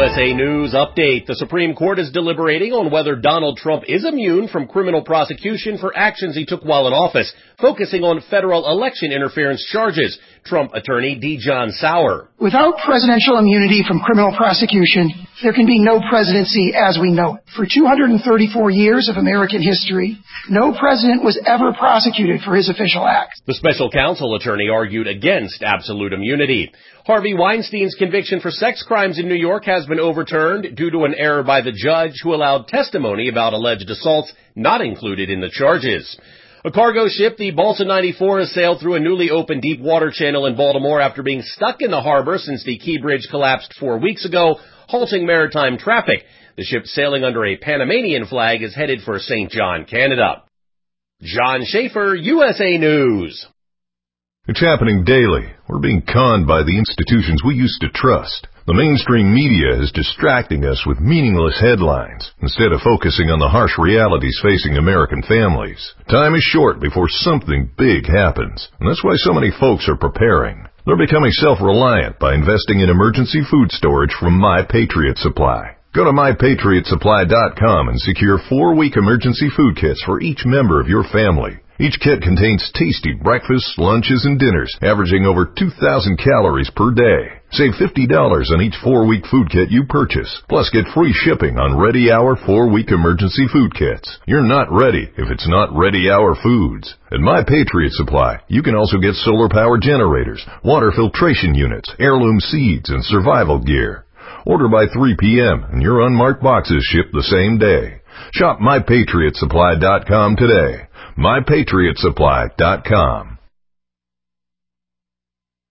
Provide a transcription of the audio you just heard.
USA News Update. The Supreme Court is deliberating on whether Donald Trump is immune from criminal prosecution for actions he took while in office, focusing on federal election interference charges. Trump attorney D. John Sauer. Without presidential immunity from criminal prosecution, there can be no presidency as we know it. For 234 years of American history, no president was ever prosecuted for his official acts. The special counsel attorney argued against absolute immunity. Harvey Weinstein's conviction for sex crimes in New York has been overturned due to an error by the judge who allowed testimony about alleged assaults not included in the charges. A cargo ship, the Balsa 94, has sailed through a newly opened deep water channel in Baltimore after being stuck in the harbor since the Key Bridge collapsed 4 weeks ago, halting maritime traffic. The ship, sailing under a Panamanian flag, is headed for St. John, Canada. John Schaefer, USA News. It's happening daily. We're being conned by the institutions we used to trust. The mainstream media is distracting us with meaningless headlines instead of focusing on the harsh realities facing American families. Time is short before something big happens, and that's why so many folks are preparing. They're becoming self-reliant by investing in emergency food storage from My Patriot Supply. Go to MyPatriotSupply.com and secure 4-week emergency food kits for each member of your family. Each kit contains tasty breakfasts, lunches, and dinners, averaging over 2,000 calories per day. Save $50 on each 4-week food kit you purchase. Plus, get free shipping on Ready Hour 4-week emergency food kits. You're not ready if it's not Ready Hour foods. At My Patriot Supply, you can also get solar power generators, water filtration units, heirloom seeds, and survival gear. Order by 3 p.m. and your unmarked boxes ship the same day. Shop MyPatriotSupply.com today. MyPatriotSupply.com.